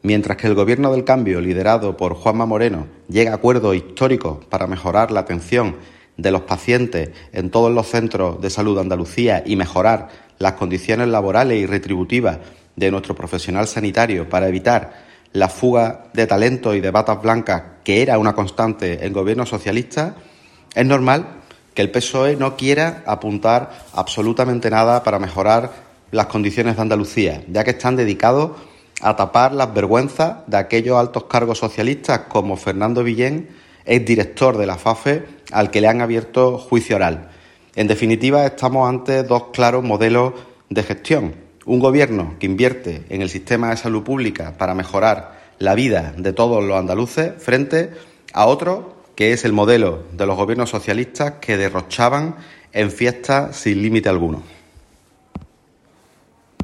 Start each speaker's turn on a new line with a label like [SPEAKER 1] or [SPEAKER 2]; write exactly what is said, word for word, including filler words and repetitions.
[SPEAKER 1] Mientras que el Gobierno del Cambio, liderado por Juanma Moreno, llega a acuerdos históricos para mejorar la atención de los pacientes en todos los centros de salud de Andalucía y mejorar las condiciones laborales y retributivas de nuestro profesional sanitario para evitar la fuga de talento y de batas blancas, que era una constante en gobiernos socialistas, es normal que el P S O E no quiera apuntar absolutamente nada para mejorar las condiciones de Andalucía, ya que están dedicados a tapar las vergüenzas de aquellos altos cargos socialistas como Fernando Villén, exdirector de la FAFE, al que le han abierto juicio oral. En definitiva, estamos ante dos claros modelos de gestión. Un gobierno que invierte en el sistema de salud pública para mejorar la vida de todos los andaluces, frente a otro que es el modelo de los gobiernos socialistas que derrochaban en fiestas sin límite alguno.